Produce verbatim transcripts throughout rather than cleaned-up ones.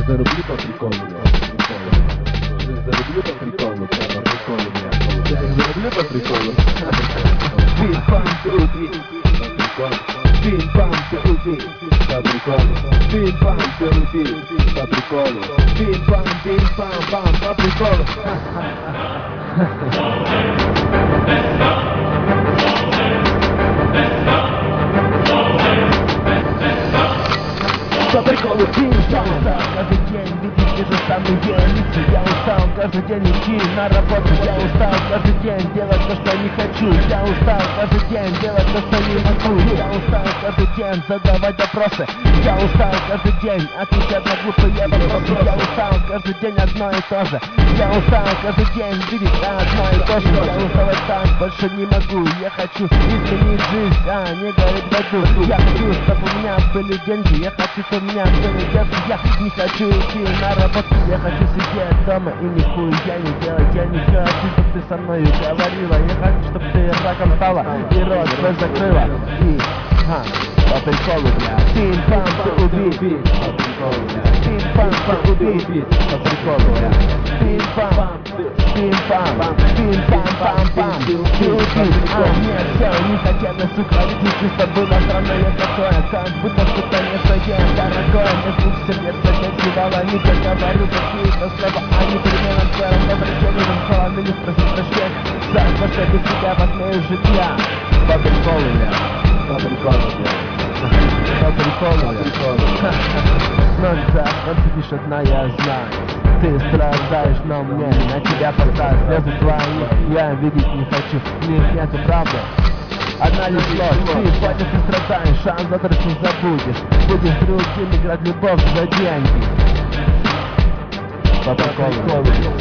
Зарублю по приколу, бля. Зарублю по приколу, по приколу, бля. Зарублю по приколу. Бим-бам, ты убит. По приколу. Бим-бам, ты убит. По приколу. Бим-бам, ты убит. По приколу. Бим-бам, бим-бам, бам, по приколу. По приколу бим-бам. Каждый день видеть те же самые лица. Я устал каждый день идти на работу. Я устал каждый день делать то, что не хочу. Я устал каждый день делать то, что не могу. Я устал каждый день задавать вопросы. Я устал каждый день отвечать на глупые вопросы. Я устал каждый день одно и то же. Я устал каждый день видеть одно и то же. Я устал так, больше не могу. Я хочу изменить жизнь, а не гореть в аду. Я хочу, чтобы у меня были деньги. Я хочу, чтобы у меня были детки. Я не хочу идти на работу. Я хочу сидеть дома и нихуя не делать. Я не хочу, чтобы ты со мной говорила. Я хочу, чтобы ты раком стала и рот свой закрыла. И, ха, по приколу, бля. Пим-пам, ты убит. По приколу, бля. Пим-пам, ты убит. По приколу, бля. Пим-пам, пим-пам, пим-пам-пам-пам. Ты убит. А мне все не хотелось уходить. И чувство было странное такое, как будто что-то не свое, дорогое. Мне звук сердца танцевало. Не говорю какие-то слова, а непременно целым возвращением словами не спросить прощения за то, что без тебя посмею жить я. По приколу, бля. По приколу, бля. По приколу, бля. Ноль за что сидишь одна, я знаю. Ты страдаешь, но мне на тебя поставь слезы твои. Я видеть не хочу, в них нету правды. Одна лишь ложь, ты хватит и страдаешь, а завтра ты забудешь. Будешь другим играть любовь за деньги. По приколу, бля.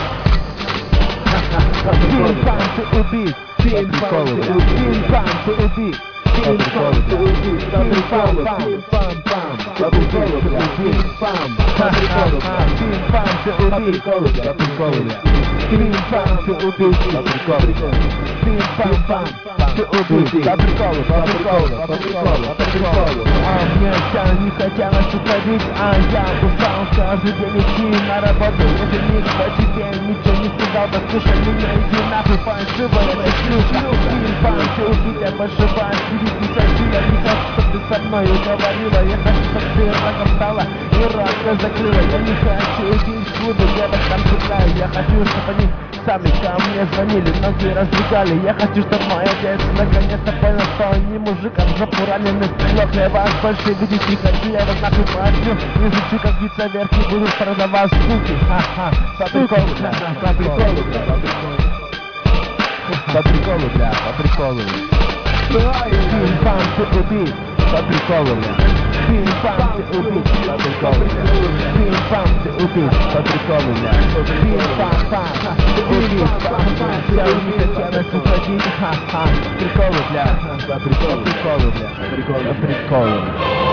Пим-пам, ты убит. Пим-пам, ты убит. Пим-пам, ты убит. Пим-пам, ты убит. Пим-пам, пим-пам-пам. По приколу, бля. Пим-пам, по приколу, бля. Пим-пам, ты убит. По приколу, бля. Пим-пам, ты убит. По приколу, пим-пам-пам. Ты убит. По приколу, по приколу, по приколу, по приколу. А мне все не хотелось уходить, а я устал каждый день идти на работу. Если никто тебе ничего не сказал, то слушай меня, иди нахуй, фальшивая ты шлюха. Пим-пам, ты убит, я больше вас видеть не хочу. Я не хочу, чтобы ты со мной уговорила. Я хочу, чтобы ты раком стала и рот свой закрыла. Я не хочу идти в клубы, девок там шукаю. Я хочу, чтобы они сами ко мне звонили, ноги раздвигали. Я хочу, чтобы мой отец наконец-то понял, что он не мужик, а в жопу раненый. Лох, я вас больше видеть не хочу. Я вас нахуй пошлю, изучу, как биться вверх и буду продавать суки. Ха-ха, по приколу, бля, по приколу, бля, по приколу. По приколу, бля, по приколу. Пим-пам, ты убит. По приколу, бля. Пим-пам, ты убит. По приколу, бля. Пим-пам, ты убит. По приколу, бля. Пим-пам-пам, ты убит. Все не хотелось уходить. Ха-ха, приколу, бля. По приколу, приколу, бля. По приколу.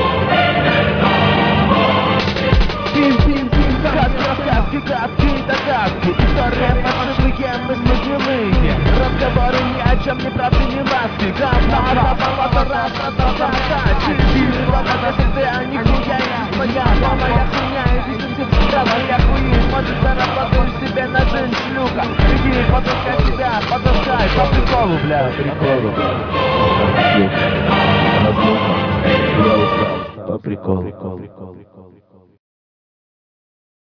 Пим-пим-пим, сказки, гадкие догадки. История фальшивые, мысли гнилые. Разговоры ни о чем, ни правды, ни ласки. Говно, болото, раз, та-та-та-та. Чили, ладно, ты, а нихуя не моя. Но моя хуйня, иди сюда, брала, я хуи. Может, заработаешь себе на жизнь, шлюха. Иди, потаскай себя, потаскай. По приколу, бля. По приколу, бля. Разлука. Я устал. По приколу.